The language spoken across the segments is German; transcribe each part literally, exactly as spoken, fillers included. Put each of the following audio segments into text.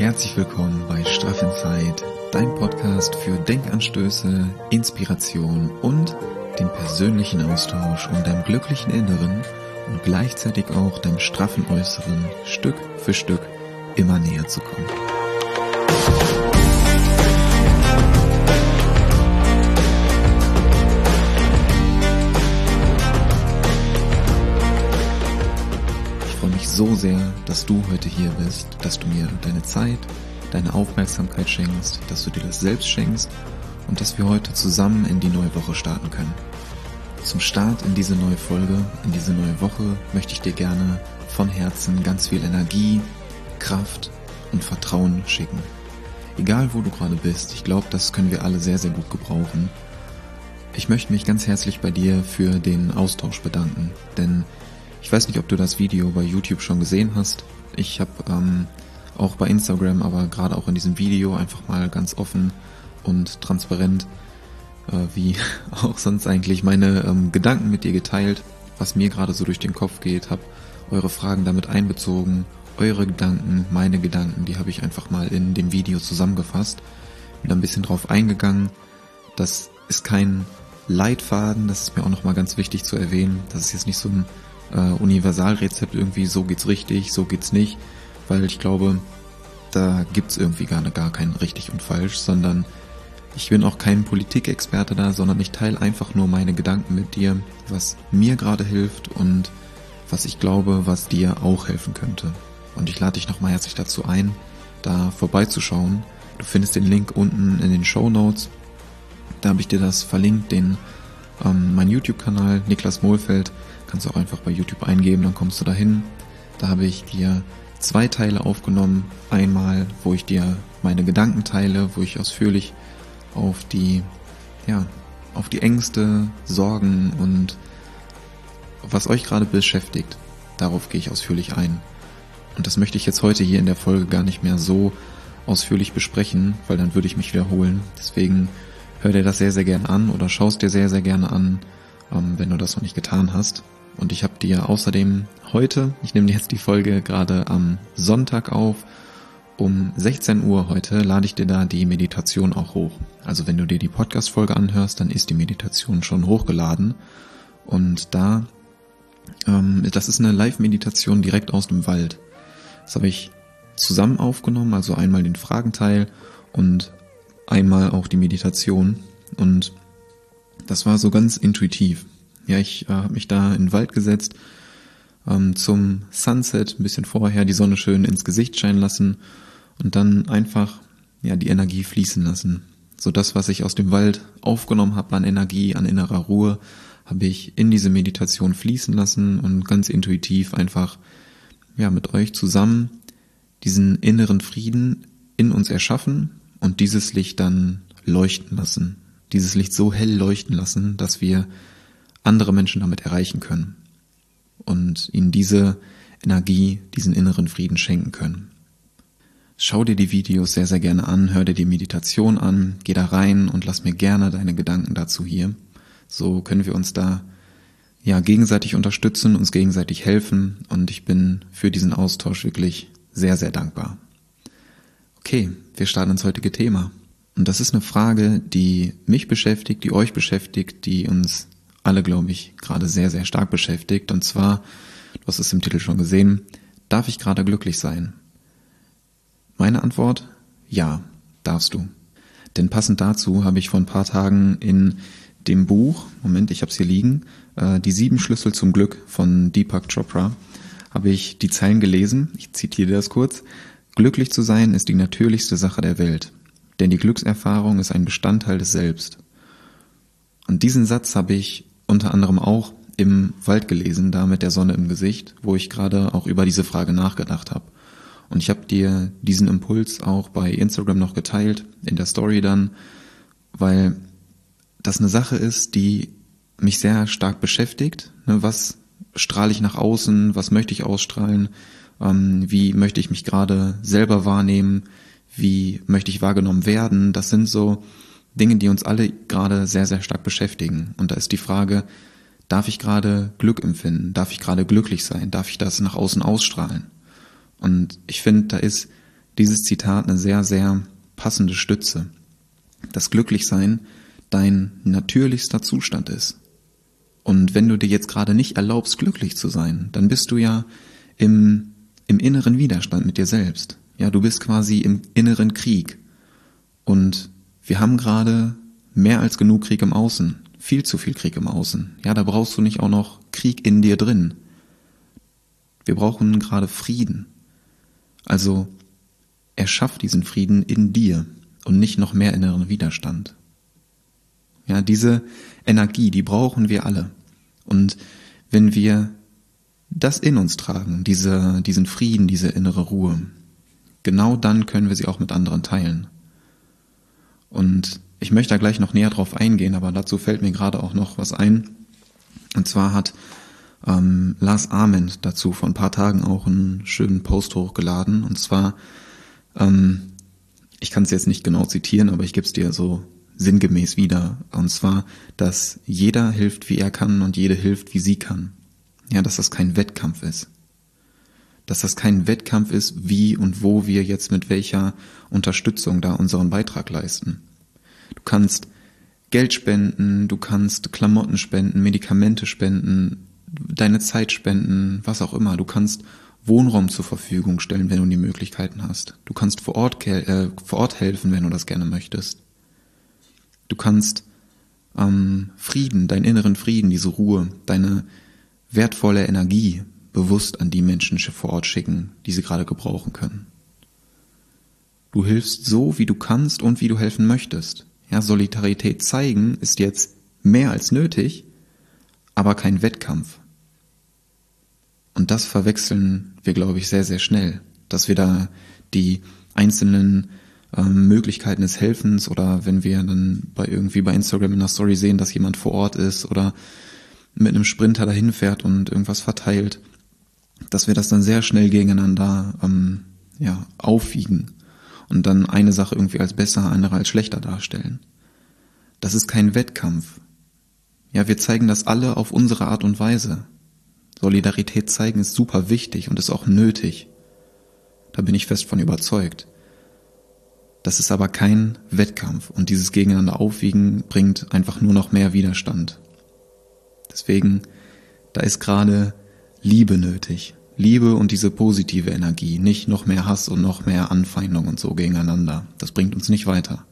Herzlich willkommen bei Straff in Zeit, dein Podcast für Denkanstöße, Inspiration und den persönlichen Austausch, um deinem glücklichen Inneren und gleichzeitig auch deinem straffen Äußeren Stück für Stück immer näher zu kommen. So sehr, dass du heute hier bist, dass du mir deine Zeit, deine Aufmerksamkeit schenkst, dass du dir das selbst schenkst und dass wir heute zusammen in die neue Woche starten können. Zum Start in diese neue Folge, in diese neue Woche möchte ich dir gerne von Herzen ganz viel Energie, Kraft und Vertrauen schicken. Egal wo du gerade bist, ich glaube, das können wir alle sehr, sehr gut gebrauchen. Ich möchte mich ganz herzlich bei dir für den Austausch bedanken, denn ich weiß nicht, ob du das Video bei YouTube schon gesehen hast. Ich habe ähm, auch bei Instagram, aber gerade auch in diesem Video einfach mal ganz offen und transparent, äh, wie auch sonst eigentlich, meine ähm, Gedanken mit dir geteilt, was mir gerade so durch den Kopf geht, habe eure Fragen damit einbezogen, eure Gedanken, meine Gedanken, die habe ich einfach mal in dem Video zusammengefasst, bin da ein bisschen drauf eingegangen. Das ist kein Leitfaden, das ist mir auch nochmal ganz wichtig zu erwähnen. Das ist jetzt nicht so ein Uh, Universalrezept irgendwie, so geht's richtig, so geht's nicht, weil ich glaube, da gibt's irgendwie gar, gar kein richtig und falsch, sondern ich bin auch kein Politikexperte da, sondern ich teile einfach nur meine Gedanken mit dir, was mir gerade hilft und was ich glaube, was dir auch helfen könnte. Und ich lade dich nochmal herzlich dazu ein, da vorbeizuschauen. Du findest den Link unten in den Shownotes, da habe ich dir das verlinkt, den ähm, mein YouTube-Kanal, Niklas Mohlfeld. Kannst du auch einfach bei YouTube eingeben, dann kommst du dahin. Da habe ich dir zwei Teile aufgenommen. Einmal, wo ich dir meine Gedanken teile, wo ich ausführlich auf die, ja, auf die Ängste, Sorgen und was euch gerade beschäftigt, darauf gehe ich ausführlich ein. Und das möchte ich jetzt heute hier in der Folge gar nicht mehr so ausführlich besprechen, weil dann würde ich mich wiederholen. Deswegen hör dir das sehr, sehr gerne an oder schaust dir sehr, sehr gerne an, wenn du das noch nicht getan hast. Und ich habe dir außerdem heute, ich nehme jetzt die Folge gerade am Sonntag auf, um sechzehn Uhr heute lade ich dir da die Meditation auch hoch. Also wenn du dir die Podcast-Folge anhörst, dann ist die Meditation schon hochgeladen. Und da, ähm, das ist eine Live-Meditation direkt aus dem Wald. Das habe ich zusammen aufgenommen, also einmal den Fragenteil und einmal auch die Meditation. Und das war so ganz intuitiv. Ja, ich äh, habe mich da in den Wald gesetzt, ähm, zum Sunset, ein bisschen vorher die Sonne schön ins Gesicht scheinen lassen und dann einfach ja die Energie fließen lassen. So das, was ich aus dem Wald aufgenommen habe an Energie, an innerer Ruhe, habe ich in diese Meditation fließen lassen und ganz intuitiv einfach ja mit euch zusammen diesen inneren Frieden in uns erschaffen und dieses Licht dann leuchten lassen. Dieses Licht so hell leuchten lassen, dass wir andere Menschen damit erreichen können und ihnen diese Energie, diesen inneren Frieden schenken können. Schau dir die Videos sehr, sehr gerne an, hör dir die Meditation an, geh da rein und lass mir gerne deine Gedanken dazu hier. So können wir uns da ja gegenseitig unterstützen, uns gegenseitig helfen und ich bin für diesen Austausch wirklich sehr, sehr dankbar. Okay, wir starten ins heutige Thema. Und das ist eine Frage, die mich beschäftigt, die euch beschäftigt, die uns alle, glaube ich, gerade sehr, sehr stark beschäftigt. Und zwar, du hast es im Titel schon gesehen, darf ich gerade glücklich sein? Meine Antwort, ja, darfst du. Denn passend dazu habe ich vor ein paar Tagen in dem Buch, Moment, ich habe es hier liegen, äh, die sieben Schlüssel zum Glück von Deepak Chopra, habe ich die Zeilen gelesen. Ich zitiere das kurz. Glücklich zu sein ist die natürlichste Sache der Welt. Denn die Glückserfahrung ist ein Bestandteil des Selbst. Und diesen Satz habe ich unter anderem auch im Wald gelesen, da mit der Sonne im Gesicht, wo ich gerade auch über diese Frage nachgedacht habe. Und ich habe dir diesen Impuls auch bei Instagram noch geteilt, in der Story dann, weil das eine Sache ist, die mich sehr stark beschäftigt. Was strahle ich nach außen, was möchte ich ausstrahlen, wie möchte ich mich gerade selber wahrnehmen, wie möchte ich wahrgenommen werden. Das sind so Dinge, die uns alle gerade sehr, sehr stark beschäftigen. Und da ist die Frage, darf ich gerade Glück empfinden? Darf ich gerade glücklich sein? Darf ich das nach außen ausstrahlen? Und ich finde, da ist dieses Zitat eine sehr, sehr passende Stütze. Dass Glücklichsein dein natürlichster Zustand ist. Und wenn du dir jetzt gerade nicht erlaubst, glücklich zu sein, dann bist du ja im, im inneren Widerstand mit dir selbst. Ja, du bist quasi im inneren Krieg. Und wir haben gerade mehr als genug Krieg im Außen. Viel zu viel Krieg im Außen. Ja, da brauchst du nicht auch noch Krieg in dir drin. Wir brauchen gerade Frieden. Also erschaff diesen Frieden in dir und nicht noch mehr inneren Widerstand. Ja, diese Energie, die brauchen wir alle. Und wenn wir das in uns tragen, diese, diesen Frieden, diese innere Ruhe, genau dann können wir sie auch mit anderen teilen. Und ich möchte da gleich noch näher drauf eingehen, aber dazu fällt mir gerade auch noch was ein. Und zwar hat ähm, Lars Ament dazu vor ein paar Tagen auch einen schönen Post hochgeladen. Und zwar, ähm, ich kann es jetzt nicht genau zitieren, aber ich gebe es dir so sinngemäß wieder. Und zwar, dass jeder hilft, wie er kann und jede hilft, wie sie kann. Ja, dass das kein Wettkampf ist. Dass das kein Wettkampf ist, wie und wo wir jetzt mit welcher Unterstützung da unseren Beitrag leisten. Du kannst Geld spenden, du kannst Klamotten spenden, Medikamente spenden, deine Zeit spenden, was auch immer. Du kannst Wohnraum zur Verfügung stellen, wenn du die Möglichkeiten hast. Du kannst vor Ort, äh, vor Ort helfen, wenn du das gerne möchtest. Du kannst ähm, Frieden, deinen inneren Frieden, diese Ruhe, deine wertvolle Energie bewusst an die Menschen vor Ort schicken, die sie gerade gebrauchen können. Du hilfst so, wie du kannst und wie du helfen möchtest. Ja, Solidarität zeigen ist jetzt mehr als nötig, aber kein Wettkampf. Und das verwechseln wir, glaube ich, sehr, sehr schnell, dass wir da die einzelnen ähm, Möglichkeiten des Helfens oder wenn wir dann bei irgendwie bei Instagram in der Story sehen, dass jemand vor Ort ist oder mit einem Sprinter dahin fährt und irgendwas verteilt, dass wir das dann sehr schnell gegeneinander ähm, ja, aufwiegen und dann eine Sache irgendwie als besser, andere als schlechter darstellen. Das ist kein Wettkampf. Ja, wir zeigen das alle auf unsere Art und Weise. Solidarität zeigen ist super wichtig und ist auch nötig. Da bin ich fest von überzeugt. Das ist aber kein Wettkampf und dieses Gegeneinander aufwiegen bringt einfach nur noch mehr Widerstand. Deswegen, da ist gerade Liebe nötig. Liebe und diese positive Energie, nicht noch mehr Hass und noch mehr Anfeindung und so gegeneinander. Das bringt uns nicht weiter.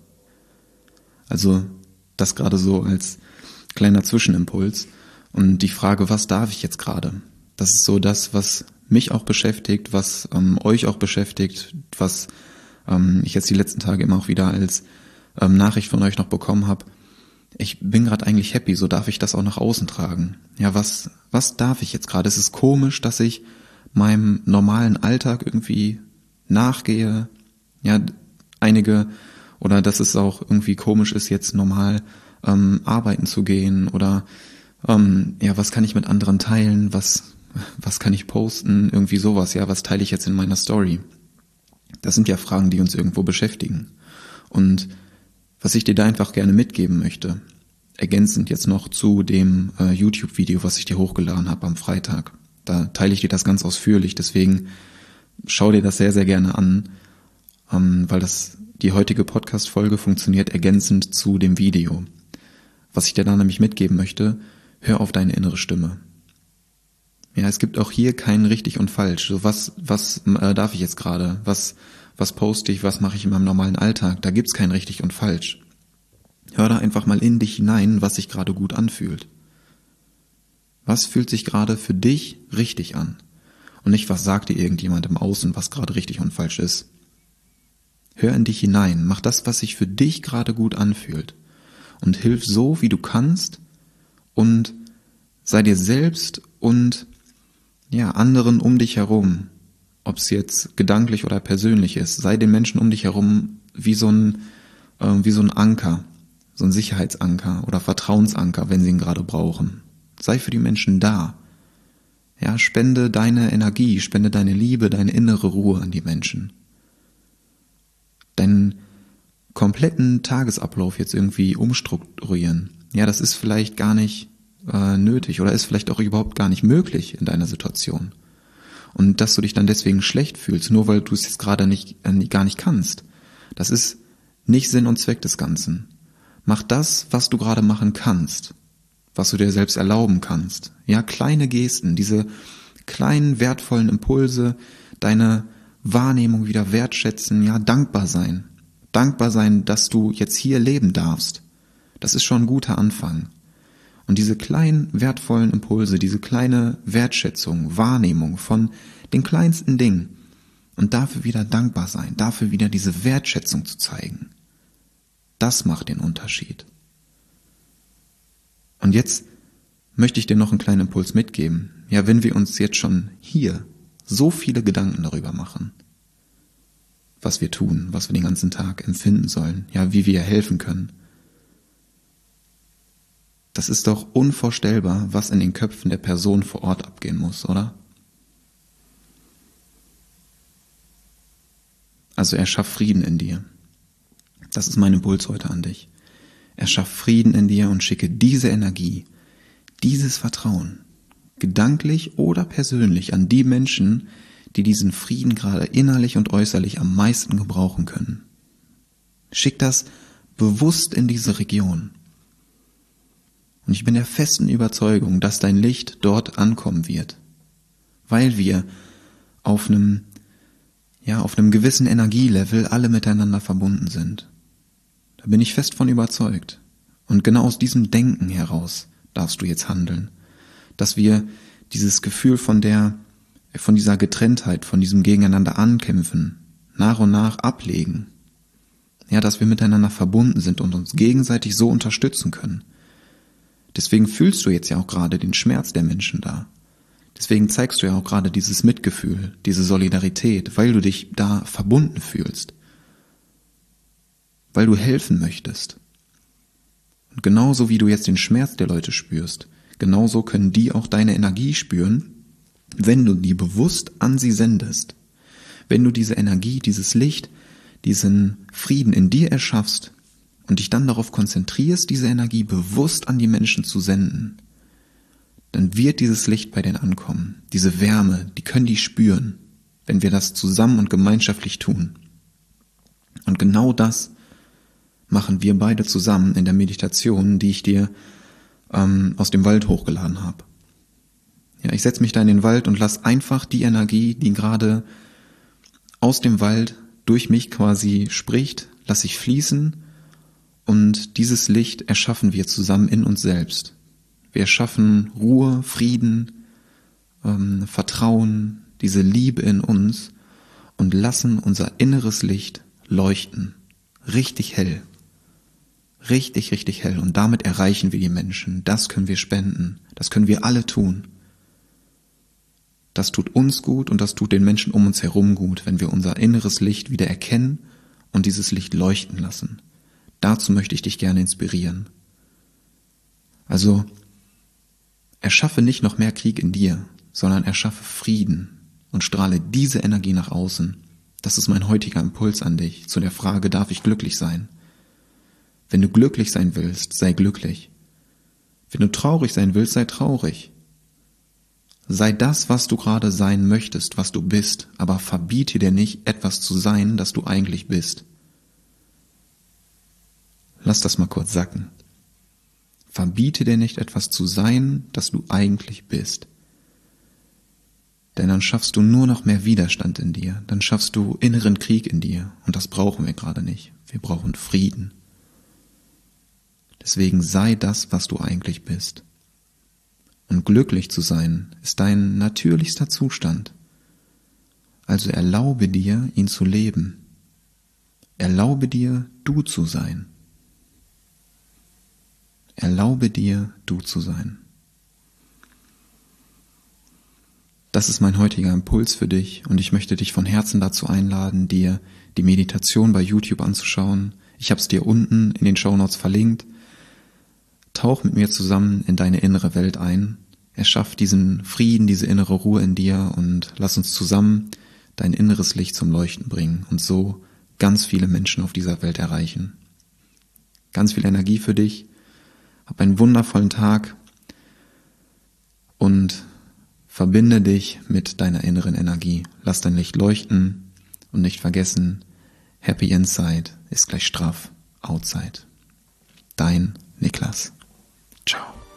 Also das gerade so als kleiner Zwischenimpuls. Und die Frage, was darf ich jetzt gerade? Das ist so das, was mich auch beschäftigt, was ähm, euch auch beschäftigt, was ähm, ich jetzt die letzten Tage immer auch wieder als ähm, Nachricht von euch noch bekommen habe. Ich bin gerade eigentlich happy, so darf ich das auch nach außen tragen. Ja, was was darf ich jetzt gerade? Es ist komisch, dass ich meinem normalen Alltag irgendwie nachgehe. Ja, einige, oder dass es auch irgendwie komisch ist, jetzt normal ähm, arbeiten zu gehen oder ähm, ja, was kann ich mit anderen teilen? Was was kann ich posten? Irgendwie sowas. Ja, was teile ich jetzt in meiner Story? Das sind ja Fragen, die uns irgendwo beschäftigen. Und was ich dir da einfach gerne mitgeben möchte, ergänzend jetzt noch zu dem äh, YouTube-Video, was ich dir hochgeladen habe am Freitag. Da teile ich dir das ganz ausführlich, deswegen schau dir das sehr, sehr gerne an, ähm, weil das die heutige Podcast-Folge funktioniert ergänzend zu dem Video. Was ich dir da nämlich mitgeben möchte, hör auf deine innere Stimme. Ja, es gibt auch hier kein richtig und falsch. So was was äh, darf ich jetzt gerade? Was was poste ich? Was mache ich in meinem normalen Alltag? Da gibt's kein richtig und falsch. Hör da einfach mal in dich hinein, was sich gerade gut anfühlt. Was fühlt sich gerade für dich richtig an? Und nicht, was sagt dir irgendjemand im Außen, was gerade richtig und falsch ist. Hör in dich hinein, mach das, was sich für dich gerade gut anfühlt. Und hilf so, wie du kannst und sei dir selbst und ja, anderen um dich herum, ob es jetzt gedanklich oder persönlich ist, sei den Menschen um dich herum wie so ein, äh, wie so ein Anker, so ein Sicherheitsanker oder Vertrauensanker, wenn sie ihn gerade brauchen. Sei für die Menschen da. Ja, spende deine Energie, spende deine Liebe, deine innere Ruhe an die Menschen. Deinen kompletten Tagesablauf jetzt irgendwie umstrukturieren. Ja, das ist vielleicht gar nicht äh, nötig oder ist vielleicht auch überhaupt gar nicht möglich in deiner Situation. Und dass du dich dann deswegen schlecht fühlst, nur weil du es jetzt gerade nicht, äh, gar nicht kannst. Das ist nicht Sinn und Zweck des Ganzen. Mach das, was du gerade machen kannst, was du dir selbst erlauben kannst. Ja, kleine Gesten, diese kleinen wertvollen Impulse, deine Wahrnehmung wieder wertschätzen, ja, dankbar sein. Dankbar sein, dass du jetzt hier leben darfst. Das ist schon ein guter Anfang. Und diese kleinen wertvollen Impulse, diese kleine Wertschätzung, Wahrnehmung von den kleinsten Dingen und dafür wieder dankbar sein, dafür wieder diese Wertschätzung zu zeigen, das macht den Unterschied. Und jetzt möchte ich dir noch einen kleinen Impuls mitgeben. Ja, wenn wir uns jetzt schon hier so viele Gedanken darüber machen, was wir tun, was wir den ganzen Tag empfinden sollen, ja, wie wir helfen können. Das ist doch unvorstellbar, was in den Köpfen der Person vor Ort abgehen muss, oder? Also erschaff Frieden in dir. Das ist mein Impuls heute an dich. Erschaff Frieden in dir und schicke diese Energie, dieses Vertrauen, gedanklich oder persönlich an die Menschen, die diesen Frieden gerade innerlich und äußerlich am meisten gebrauchen können. Schick das bewusst in diese Region. Und ich bin der festen Überzeugung, dass dein Licht dort ankommen wird, weil wir auf einem, ja, auf einem gewissen Energielevel alle miteinander verbunden sind. Da bin ich fest von überzeugt. Und genau aus diesem Denken heraus darfst du jetzt handeln, dass wir dieses Gefühl von der, von dieser Getrenntheit, von diesem Gegeneinander ankämpfen, nach und nach ablegen. Ja, dass wir miteinander verbunden sind und uns gegenseitig so unterstützen können. Deswegen fühlst du jetzt ja auch gerade den Schmerz der Menschen da. Deswegen zeigst du ja auch gerade dieses Mitgefühl, diese Solidarität, weil du dich da verbunden fühlst. Weil du helfen möchtest. Und genauso wie du jetzt den Schmerz der Leute spürst, genauso können die auch deine Energie spüren, wenn du die bewusst an sie sendest. Wenn du diese Energie, dieses Licht, diesen Frieden in dir erschaffst, und dich dann darauf konzentrierst, diese Energie bewusst an die Menschen zu senden, dann wird dieses Licht bei denen ankommen. Diese Wärme, die können die spüren, wenn wir das zusammen und gemeinschaftlich tun. Und genau das machen wir beide zusammen in der Meditation, die ich dir ähm, aus dem Wald hochgeladen habe. Ja, ich setze mich da in den Wald und lass einfach die Energie, die gerade aus dem Wald durch mich quasi spricht, lass ich fließen. Und dieses Licht erschaffen wir zusammen in uns selbst. Wir erschaffen Ruhe, Frieden, ähm, Vertrauen, diese Liebe in uns und lassen unser inneres Licht leuchten. Richtig hell. Richtig, richtig hell. Und damit erreichen wir die Menschen. Das können wir spenden. Das können wir alle tun. Das tut uns gut und das tut den Menschen um uns herum gut, wenn wir unser inneres Licht wieder erkennen und dieses Licht leuchten lassen. Dazu möchte ich dich gerne inspirieren. Also, erschaffe nicht noch mehr Krieg in dir, sondern erschaffe Frieden und strahle diese Energie nach außen. Das ist mein heutiger Impuls an dich, zu der Frage, darf ich glücklich sein? Wenn du glücklich sein willst, sei glücklich. Wenn du traurig sein willst, sei traurig. Sei das, was du gerade sein möchtest, was du bist, aber verbiete dir nicht, etwas zu sein, das du eigentlich bist. Lass das mal kurz sacken. Verbiete dir nicht, etwas zu sein, das du eigentlich bist. Denn dann schaffst du nur noch mehr Widerstand in dir, dann schaffst du inneren Krieg in dir und das brauchen wir gerade nicht. Wir brauchen Frieden. Deswegen sei das, was du eigentlich bist. Und glücklich zu sein ist dein natürlichster Zustand. Also erlaube dir, ihn zu leben. Erlaube dir, du zu sein. Erlaube dir, du zu sein. Das ist mein heutiger Impuls für dich und ich möchte dich von Herzen dazu einladen, dir die Meditation bei YouTube anzuschauen. Ich habe es dir unten in den Shownotes verlinkt. Tauch mit mir zusammen in deine innere Welt ein. Erschaff diesen Frieden, diese innere Ruhe in dir und lass uns zusammen dein inneres Licht zum Leuchten bringen und so ganz viele Menschen auf dieser Welt erreichen. Ganz viel Energie für dich. Hab einen wundervollen Tag und Verbinde dich mit deiner inneren Energie. Lass dein Licht leuchten und nicht vergessen, Happy Inside ist gleich straff Outside. Dein Niklas. Ciao.